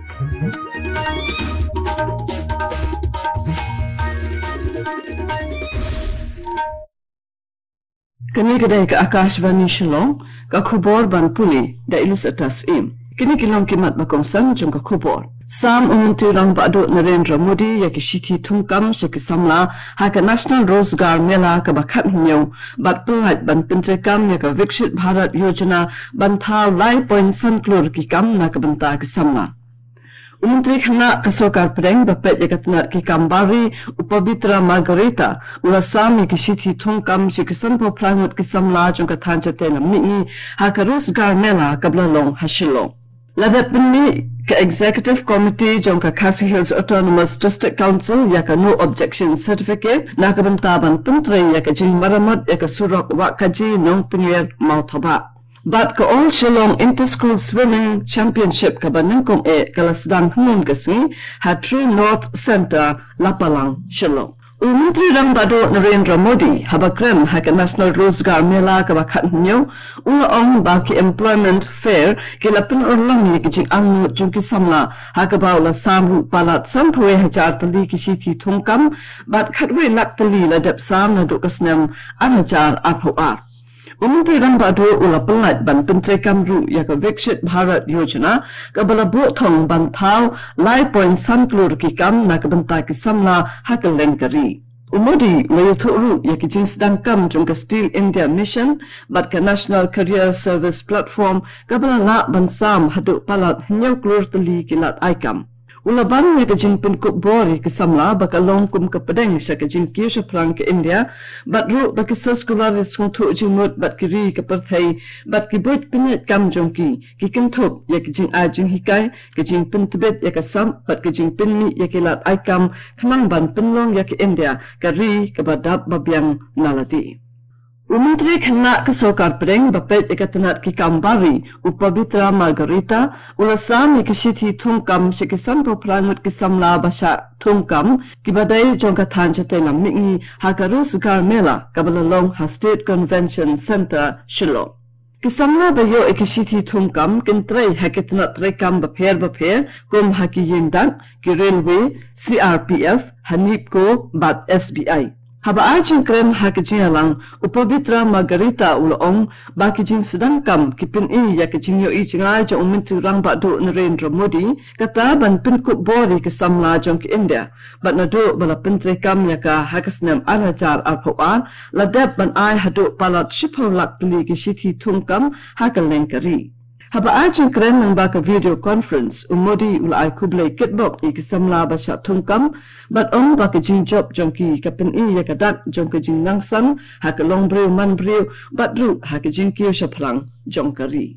Kini kedai ke Akashvani Shillong, ka khubor ban puli da ilus atas im. Kini kilong kimat bakongsan jong ka khubor. Sam umuntirang bado Narendra Modi ya kishiti tungkam shakisamla haka National Rozgar Mela ka bakat hinyaw bat pulhat ban pintrekam ya ka Vikshit Bharat Yojana bantaw lai point sanklur kikam na kabanta kisamla. Umentri khana kasokar preng bapet ya katnat kikam bari upabitra Margarita ula sami kishiti tungkam shakisampo prangut kisamla jong ka thanjate lamni haka Rozgar Mela kablalong hashilong. Ladat pinni ka Executive Committee jong ka Khasi Hills Autonomous District Council ya ka No Objection Certificate na kabantaban pentre ya ka jing maramat ya ka surok wak kaji nong pinyer mautaba. Bat ka All Shillong Inter-School Swimming Championship ka banengkong kalasdang hunun kasi ha True North Center Lapalang Shillong. Menteri Rang Bado Narendra Modi habakren haka National Rozgar Mela ka bakat hinyo ula ong baki employment fair kila pinurlang ni kijing ang jungki samla haka baula samu palat sampwe hajar tali kishiti tungkam bat katwe lak tali ladap sam na dukasnam anajar arhoar. Menteri Rang Bado ula pelat ban Pentri Kamru ya ka Vikshit Bharat Yojana ka balabuk thong ban thau lai point sanklur kikam na kabanta kisamla haka lengkari. Umodi layuturu ya ki jing sedangkam jong ka Steel India Mission bat ka National Career Service Platform ka balala ban sam haduk palat hinyaw klur tali kilat aikam. Ulaban ya ka jing penkuk bori kisamla baka longkum ka pedeng sya ka jing kiusha perang ke India bat ru baka seskularis kong tuk jing mut bat kiri ka perthai bat ki buit pinyat kam jong ki kentup ya ka jing ajing hikai ka jing pentebit ya ka sam bat ka jing pinmi ya ki lat aikam kanang ban penlong ya ke India ka ri ka badab babyang nalati. Umentri khana kasokar preng bapet ikatanat kikambari upabitra Margarita ulasam ikishiti tungkam shikisampo prangut kisamla basha tungkam kibadai jongka thanjate lamni haka Rozgar Mela kabalalong ha State Convention Center Shillong. Kisamla bayo ikishiti tungkam kintrei hakitanat rekam bapher kum haki yindang ki railway CRPF hanipko bat SBI. Haba ajing kren hakijing alang upabitra Margarita ulaong bakijing sedangkam kipin ya kijing yo ijingai jong Menteri Rang Bado Narendra Modi kata ban pinkut bori kesamla jong ke India bat nado bala pentri kam ya ka hakasnam arajar arpoan ladab ban ai haduk palat shipho lak pili kishiti tungkam hakalengkari. Haba ajing kren ng baka video conference umodi ulai kublay kitbok ikisamla basha tungkam bat ong baka jing job jongki kapin ya kadat jongka jing nangsang haka long brew man brew bat ru haka jing kiyo siya palang jongkari.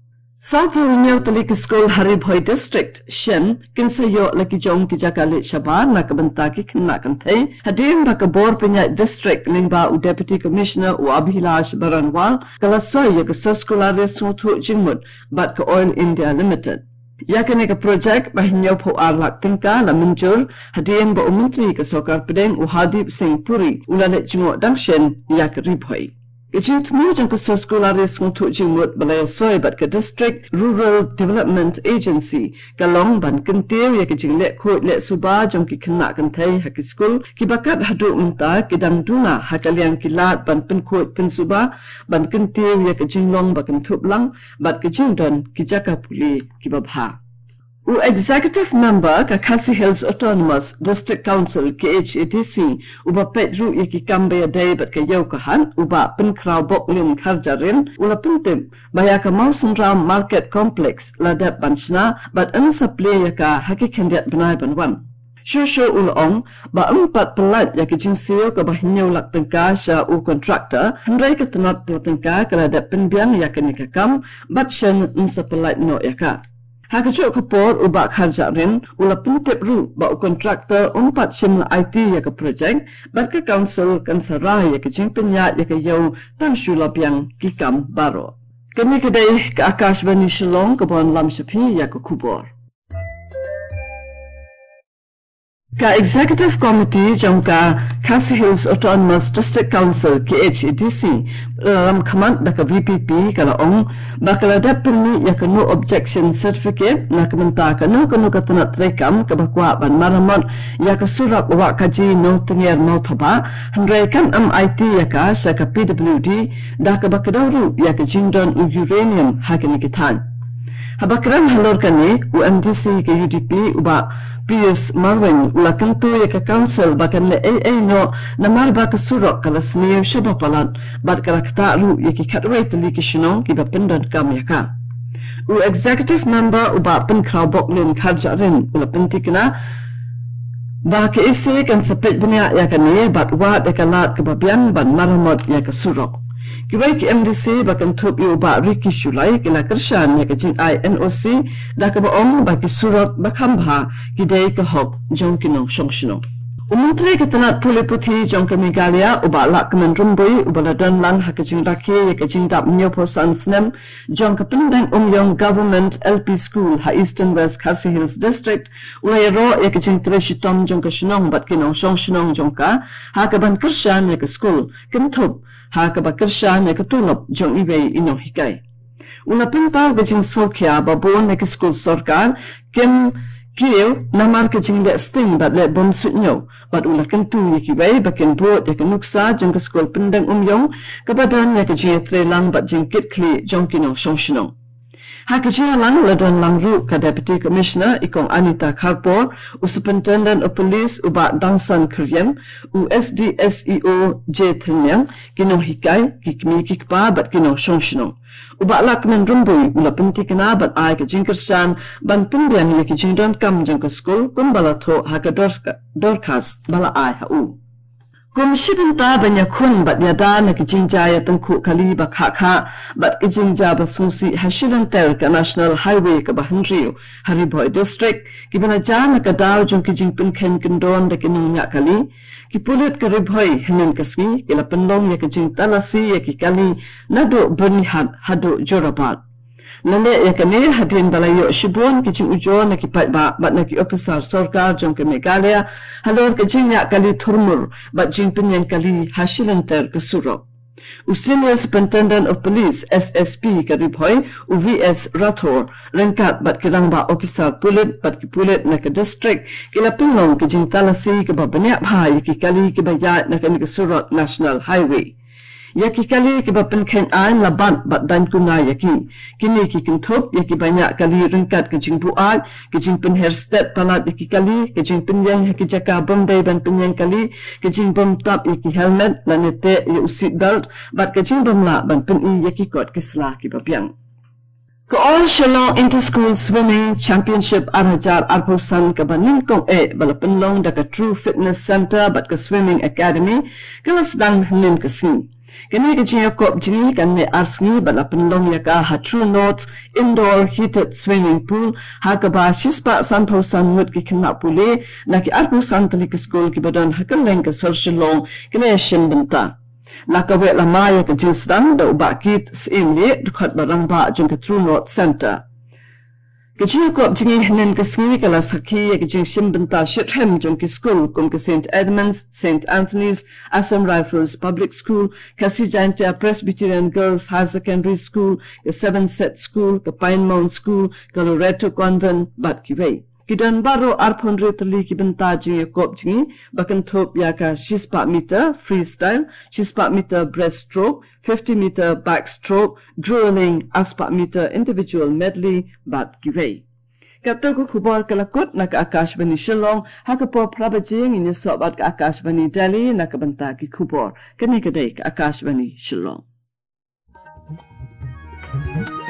Sa Purinyaw Talik School Haribhoy District, Shen, kinsayo laki jong kijakalit shabar na kabantaki kinakantay, hadir na kabor pinya district lingba u Deputy Commissioner u Abhilash Baranwal, kalasoy ya kasoskularis ngutu jingmut, bat ka Oil India Limited. Yakin ka project bahinyaw po arlak tingka la menjur, hadir ba umentri kasokar pedeng u Hadip Singh Puri, ulalit jingo dangshen yak ribhoy. Kajing temu jang kasoskularis ngutu jingmut balaya soy bat ka District Rural Development Agency kalong ban kentir ya kajing lek kot lek suba jang ki kena kantai haki skul ki bakat haduk minta kidang duna hakaliang kilat ban penkot pensuba ban kentir ya kajing long bakan tup lang bat kajing don ki jaka puli ki babha. U Executive Member ka Khasi Hills Autonomous District Council KHADC uba petru yaki kambaya day bat ka yaw kahan uba penkraw boklim karjarin ula pentim baya ka Mawson Ram Market Complex ladap banshna bat ansaple yaka haki kandiat benay banwan. Shusho ulong ba empat pelat yaki jinsiyo ka bahinyaw lak tengka sya u kontraktor handray ka tanat tengka ka ladap penbiang yaka nikakam bat syan nsa pelat no yaka. Hakajuk kapor ubak harja rin ula puntip ru ba kontraktor umpat simla IT ya ke projek bat ke council kan sarai ya ke jing penyat ya ke yau tan shulap yang kikam baro. Kami kedai ke Akashvani Shillong ke bon lam shapi ya ke kubor. Ka Executive Committee jangka Khasi Hills Autonomous District Council KHEDC khamat daka VPP kala ong bakala dapni ya no objection certificate na kamenta kanu katanat rekam kabakwa ban maramot ya surat wa kaji no tengyer no thoba handrai kan MIT ya ka sa ka PWD daka bakadawru ya ka jingdon uranium hakini kithan habakran halor kani UMDC ke UDP uba Pius Marwin ulakan tu ya ke council bakan le no namar ba ke surok kala senior shabapalan bat kala kata ru ya ke katway tali ke shinong ki bapendan kam ya ka u executive member uba pen krabok lin kharjarin ulapen tikna ba ke ise kan sepet dunia ya kani bat wa de kalat ke babian ban maramot ya ke surok Kiwai ki MDC bakan thup yu ba Ricky Shulai kila kershan ya kajing INOC da ka baong ba ki surat bakhambha ki dei ka hop jong kinong shongshino. Umuntri ka tanat puli puthi jong ka Megalia uba la kaman rumbui uba la dan lang ha kajing raki ya kajing dap nyopo sansnem jong ka pendang Umyong Government LP School ha Eastern West Khasi Hills District ulay ro ya kajing treshitom jong ka shinong bat kinong shongshinong jong ka ha ka ban kershan ya ka school kin thup ha ka bakershan ya katulop jong ibei ino hikai una pintar gajing sokya babon ya school sarkar kim kiyo namar gajing le sting bat le bom sunyo bat una kentu ya kibei bakin bot ya nuksa jong school pendang Umyong kabadan ya gajing trelang bat jing kitkli jong kino shongshino ha kajia lang ladon lang ru ka Deputy Commissioner ikong Anita Kharpor u Superintendent of Police uba Dangsan Kriyan u SDSEO J Thinyang kino hikai kikmi kikpa bat kino shongshino uba lakmen rumbui ula pinti kana bat ai ka jingkersan ban pindyan ya ki jingdon kam jang ka school kumbala tho ha ka dorkas bala ai ha u Kumshibinta banya kun bat yada na kijinja ya tengku kali bakha bat kijinja basusi hasilan tel ka National Highway ka Bahanrio Hariboy District kibana ja na kadaw jong kijing pinken kendon da kinung nya kali kipulit ka Riboy hinin kaski kila penlong ya kijing talasi ya kikali nado bernihat hado jorabat Nale ya kane hadin balayo shibon kijing ujo na kipat ba bat na ki officer sarkar jong ke Megalia halor kijing ya kali thurmur bat jing pinyan kali hasilanter ke surok Senior Superintendent of Police SSP ka Riboy u VS Rathor rengkat bat kirang ba officer pulit bat ki pulit na ke district kila pinlong kijing talasi ke ba banyak bhai ki kali ki bayat na ke surok National Highway Yaki kali ki bapen ken an laban bat dan kuna yaki kini ki kinthop yaki banyak kali rengkat kejing buat kejing penher state talat yaki kali kejing penyang yaki jaka Bombay ban penyang kali kejing bom tap yaki helmet lanete ya seat belt bat kejing bomla ban peni yaki kot kisla ki bapiang Ka All Shillong Inter-School Swimming Championship Arhajar Arpusan ka banin kong bala penlong da ka True Fitness Center bat ka Swimming Academy kala sedang hinin kasing Kini kecil kop jini kan ne arsni bala penlong ya ka ha True Notes Indoor Heated Swimming Pool ha ka ba shispa sanpausan mut ki kena pule na ki arpusan tali ke school ki badan ha kan leng ke Shillong kini shimbenta na ka wet lama ya ka jinsdan da ubakit simle dukat barang ba jong ka True Notes Center Kecil kop jini henen kesengi kala sakhi ya kecil shimbenta shithem jong ki school kum ke St. Edmunds, St. Anthony's, Assam Rifles Public School, Kasi Janta Presbyterian Girls High Secondary School, ke Seven Set School, ke Pine Mount School, ke Loreto Convent, bat ki wei. Kidan baro arpondre tali ki benta jini kop jini, bakan thop ya ka 6 meter freestyle, 6 meter breaststroke, 50 meter backstroke, grueling, 8 meter individual medley, bat giveaway. Kapta ko khubor kalakot na ka Akashvani Shillong, hakapo prabajing ini sobat ka Akashvani Delhi na kabanta ki khubor. Kani kadai ka Akashvani Shillong.